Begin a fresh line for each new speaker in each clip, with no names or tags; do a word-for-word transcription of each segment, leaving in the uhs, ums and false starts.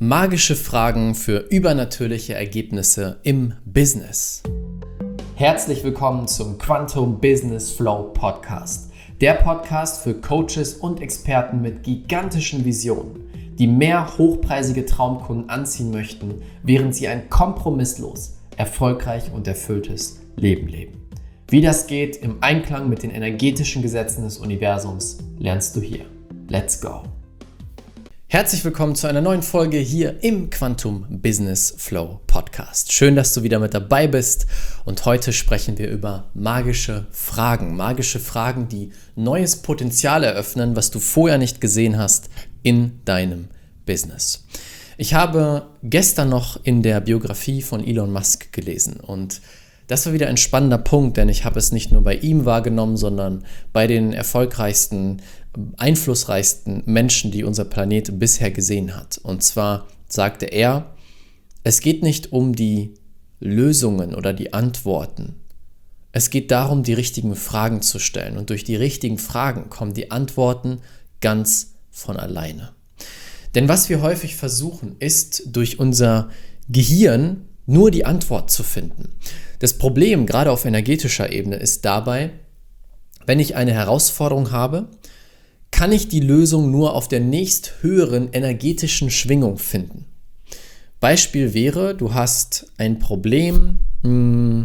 Magische Fragen für übernatürliche Ergebnisse im Business. Herzlich willkommen zum Quantum Business Flow Podcast. Der Podcast für Coaches und Experten mit gigantischen Visionen, die mehr hochpreisige Traumkunden anziehen möchten, während sie ein kompromisslos, erfolgreich und erfülltes Leben leben. Wie das geht im Einklang mit den energetischen Gesetzen des Universums, lernst du hier. Let's go! Herzlich willkommen zu einer neuen Folge hier im Quantum Business Flow Podcast. Schön, dass du wieder mit dabei bist und heute sprechen wir über magische Fragen. Magische Fragen, die neues Potenzial eröffnen, was du vorher nicht gesehen hast in deinem Business. Ich habe gestern noch in der Biografie von Elon Musk gelesen und das war wieder ein spannender Punkt, denn ich habe es nicht nur bei ihm wahrgenommen, sondern bei den erfolgreichsten, einflussreichsten Menschen, die unser Planet bisher gesehen hat. Und zwar sagte er, es geht nicht um die Lösungen oder die Antworten. Es geht darum, die richtigen Fragen zu stellen. Und durch die richtigen Fragen kommen die Antworten ganz von alleine. Denn was wir häufig versuchen, ist durch unser Gehirn nur die Antwort zu finden. Das Problem, gerade auf energetischer Ebene, ist dabei, wenn ich eine Herausforderung habe, kann ich die Lösung nur auf der nächsthöheren energetischen Schwingung finden. Beispiel wäre, du hast ein Problem mh,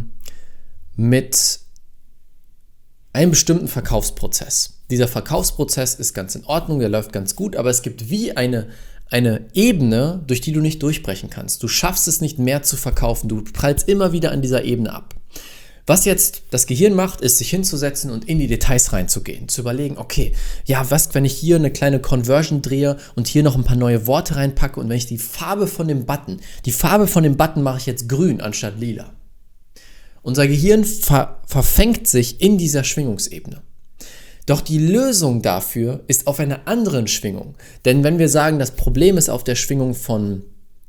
mit einem bestimmten Verkaufsprozess. Dieser Verkaufsprozess ist ganz in Ordnung, der läuft ganz gut, aber es gibt wie eine Eine Ebene, durch die du nicht durchbrechen kannst. Du schaffst es nicht mehr zu verkaufen. Du prallst immer wieder an dieser Ebene ab. Was jetzt das Gehirn macht, ist, sich hinzusetzen und in die Details reinzugehen. Zu überlegen, okay, ja, was, wenn ich hier eine kleine Conversion drehe und hier noch ein paar neue Worte reinpacke und wenn ich die Farbe von dem Button, die Farbe von dem Button mache ich jetzt grün anstatt lila. Unser Gehirn ver- verfängt sich in dieser Schwingungsebene. Doch die Lösung dafür ist auf einer anderen Schwingung. Denn wenn wir sagen, das Problem ist auf der Schwingung von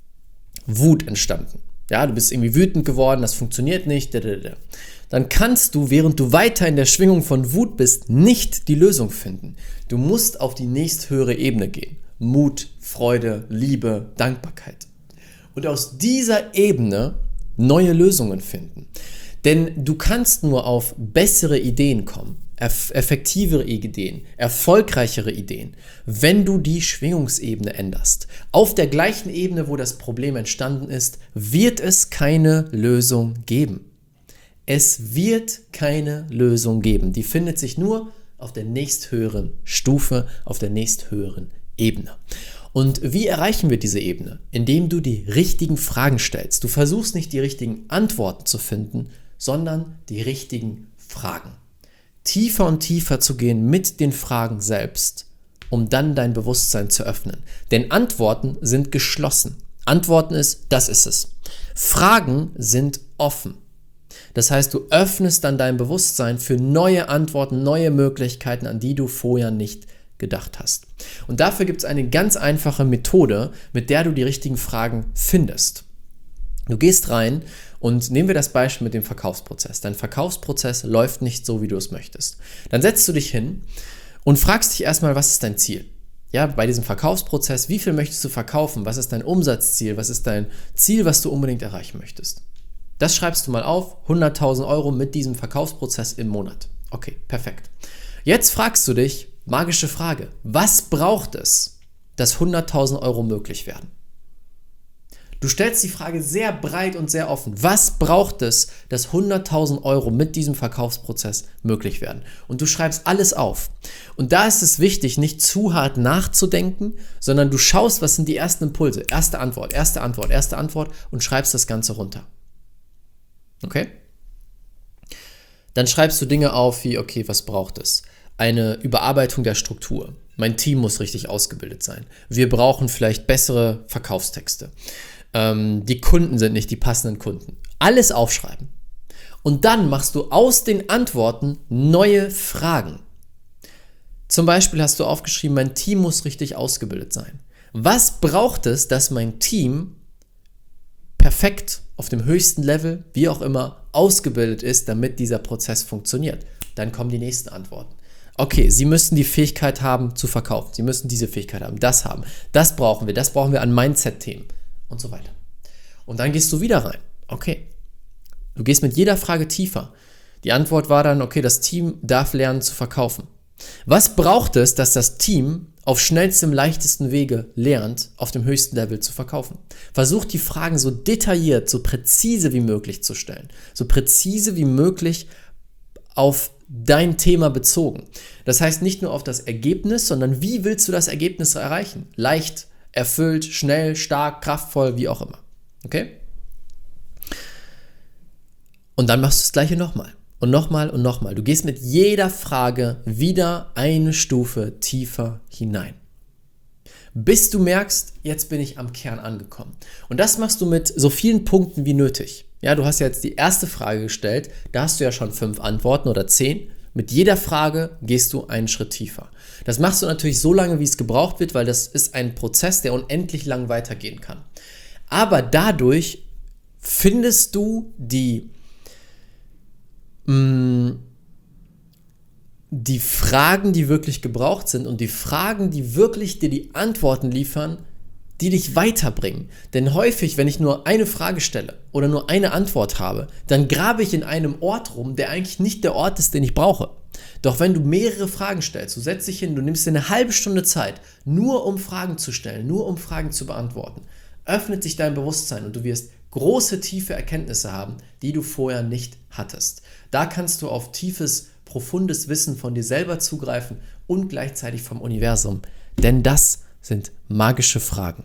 Wut entstanden, ja, du bist irgendwie wütend geworden, das funktioniert nicht, dann kannst du, während du weiter in der Schwingung von Wut bist, nicht die Lösung finden. Du musst auf die nächsthöhere Ebene gehen. Mut, Freude, Liebe, Dankbarkeit. Und aus dieser Ebene neue Lösungen finden. Denn du kannst nur auf bessere Ideen kommen, effektivere Ideen, erfolgreichere Ideen, wenn du die Schwingungsebene änderst. Auf der gleichen Ebene, wo das Problem entstanden ist, wird es keine Lösung geben. Es wird keine Lösung geben. Die findet sich nur auf der nächsthöheren Stufe, auf der nächsthöheren Ebene. Und wie erreichen wir diese Ebene? Indem du die richtigen Fragen stellst. Du versuchst nicht die richtigen Antworten zu finden, sondern die richtigen Fragen. Tiefer und tiefer zu gehen mit den Fragen selbst, um dann dein Bewusstsein zu öffnen. Denn Antworten sind geschlossen. Antworten ist, das ist es. Fragen sind offen. Das heißt, du öffnest dann dein Bewusstsein für neue Antworten, neue Möglichkeiten, an die du vorher nicht gedacht hast. Und dafür gibt es eine ganz einfache Methode, mit der du die richtigen Fragen findest. Du gehst rein und nehmen wir das Beispiel mit dem Verkaufsprozess. Dein Verkaufsprozess läuft nicht so, wie du es möchtest. Dann setzt du dich hin und fragst dich erstmal, was ist dein Ziel? Ja, bei diesem Verkaufsprozess, wie viel möchtest du verkaufen? Was ist dein Umsatzziel? Was ist dein Ziel, was du unbedingt erreichen möchtest? Das schreibst du mal auf, hunderttausend Euro mit diesem Verkaufsprozess im Monat. Okay, perfekt. Jetzt fragst du dich, magische Frage, was braucht es, dass hunderttausend Euro möglich werden? Du stellst die Frage sehr breit und sehr offen. Was braucht es, dass hunderttausend Euro mit diesem Verkaufsprozess möglich werden? Und du schreibst alles auf. Und da ist es wichtig, nicht zu hart nachzudenken, sondern du schaust, was sind die ersten Impulse. Erste Antwort, erste Antwort, erste Antwort und schreibst das Ganze runter. Okay? Dann schreibst du Dinge auf wie, okay, was braucht es? Eine Überarbeitung der Struktur. Mein Team muss richtig ausgebildet sein. Wir brauchen vielleicht bessere Verkaufstexte. Ähm, die Kunden sind nicht die passenden Kunden. Alles aufschreiben. Und dann machst du aus den Antworten neue Fragen. Zum Beispiel hast du aufgeschrieben, mein Team muss richtig ausgebildet sein. Was braucht es, dass mein Team perfekt auf dem höchsten Level, wie auch immer, ausgebildet ist, damit dieser Prozess funktioniert? Dann kommen die nächsten Antworten. Okay, Sie müssen die Fähigkeit haben zu verkaufen. Sie müssen diese Fähigkeit haben, das haben. Das brauchen wir, das brauchen wir an Mindset-Themen und so weiter. Und dann gehst du wieder rein. Okay, du gehst mit jeder Frage tiefer. Die Antwort war dann, okay, das Team darf lernen zu verkaufen. Was braucht es, dass das Team auf schnellstem, leichtesten Wege lernt, auf dem höchsten Level zu verkaufen? Versucht die Fragen so detailliert, so präzise wie möglich zu stellen. So präzise wie möglich auf dein Thema bezogen. Das heißt nicht nur auf das Ergebnis, sondern wie willst du das Ergebnis erreichen? Leicht, erfüllt, schnell, stark, kraftvoll, wie auch immer. Okay? Und dann machst du das Gleiche nochmal. Und nochmal und nochmal. Du gehst mit jeder Frage wieder eine Stufe tiefer hinein. Bis du merkst, jetzt bin ich am Kern angekommen. Und das machst du mit so vielen Punkten wie nötig. Ja, du hast ja jetzt die erste Frage gestellt, da hast du ja schon fünf Antworten oder zehn. Mit jeder Frage gehst du einen Schritt tiefer. Das machst du natürlich so lange, wie es gebraucht wird, weil das ist ein Prozess, der unendlich lang weitergehen kann. Aber dadurch findest du die die Fragen, die wirklich gebraucht sind und die Fragen, die wirklich dir die Antworten liefern, die dich weiterbringen. Denn häufig, wenn ich nur eine Frage stelle oder nur eine Antwort habe, dann grabe ich in einem Ort rum, der eigentlich nicht der Ort ist, den ich brauche. Doch wenn du mehrere Fragen stellst, du setzt dich hin, du nimmst dir eine halbe Stunde Zeit, nur um Fragen zu stellen, nur um Fragen zu beantworten, öffnet sich dein Bewusstsein und du wirst große, tiefe Erkenntnisse haben, die du vorher nicht hattest. Da kannst du auf tiefes, profundes Wissen von dir selber zugreifen und gleichzeitig vom Universum. Denn das sind magische Fragen.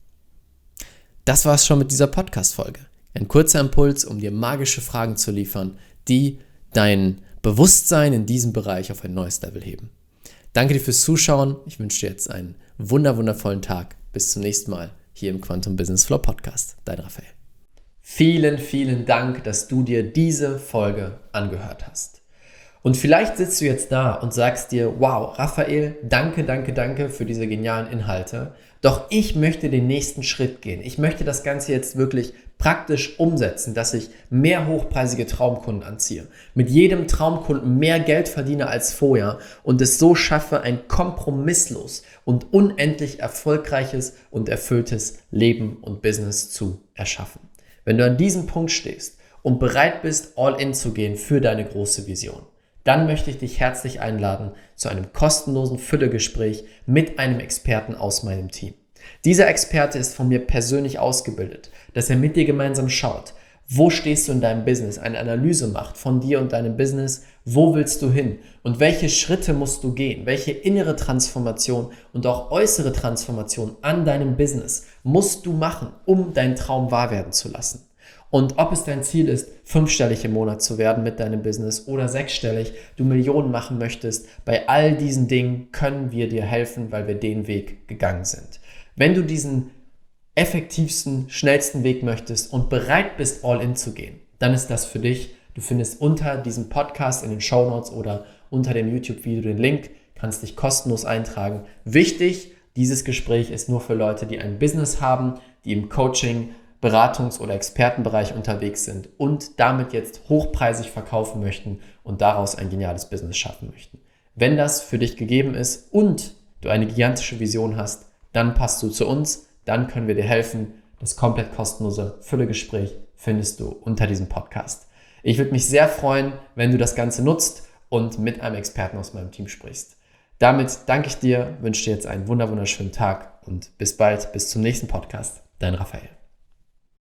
Das war es schon mit dieser Podcast-Folge. Ein kurzer Impuls, um dir magische Fragen zu liefern, die dein Bewusstsein in diesem Bereich auf ein neues Level heben. Danke dir fürs Zuschauen. Ich wünsche dir jetzt einen wunder, wundervollen Tag. Bis zum nächsten Mal hier im Quantum Business Flow Podcast. Dein Raphael. Vielen, vielen Dank, dass du dir diese Folge angehört hast. Und vielleicht sitzt du jetzt da und sagst dir, wow, Raphael, danke, danke, danke für diese genialen Inhalte. Doch ich möchte den nächsten Schritt gehen. Ich möchte das Ganze jetzt wirklich praktisch umsetzen, dass ich mehr hochpreisige Traumkunden anziehe, mit jedem Traumkunden mehr Geld verdiene als vorher und es so schaffe, ein kompromisslos und unendlich erfolgreiches und erfülltes Leben und Business zu erschaffen. Wenn du an diesem Punkt stehst und bereit bist, all in zu gehen für deine große Vision, dann möchte ich dich herzlich einladen zu einem kostenlosen Füllegespräch mit einem Experten aus meinem Team. Dieser Experte ist von mir persönlich ausgebildet, dass er mit dir gemeinsam schaut, wo stehst du in deinem Business, eine Analyse macht von dir und deinem Business, wo willst du hin und welche Schritte musst du gehen, welche innere Transformation und auch äußere Transformation an deinem Business musst du machen, um deinen Traum wahr werden zu lassen. Und ob es dein Ziel ist, fünfstellig im Monat zu werden mit deinem Business oder sechsstellig, du Millionen machen möchtest, bei all diesen Dingen können wir dir helfen, weil wir den Weg gegangen sind. Wenn du diesen effektivsten, schnellsten Weg möchtest und bereit bist, all in zu gehen, dann ist das für dich. Du findest unter diesem Podcast in den Shownotes oder unter dem YouTube-Video den Link, kannst dich kostenlos eintragen. Wichtig, dieses Gespräch ist nur für Leute, die ein Business haben, die im Coaching, Beratungs- oder Expertenbereich unterwegs sind und damit jetzt hochpreisig verkaufen möchten und daraus ein geniales Business schaffen möchten. Wenn das für dich gegeben ist und du eine gigantische Vision hast, dann passt du zu uns, dann können wir dir helfen. Das komplett kostenlose Füllegespräch findest du unter diesem Podcast. Ich würde mich sehr freuen, wenn du das Ganze nutzt und mit einem Experten aus meinem Team sprichst. Damit danke ich dir, wünsche dir jetzt einen wunderschönen Tag und bis bald, bis zum nächsten Podcast. Dein Raphael.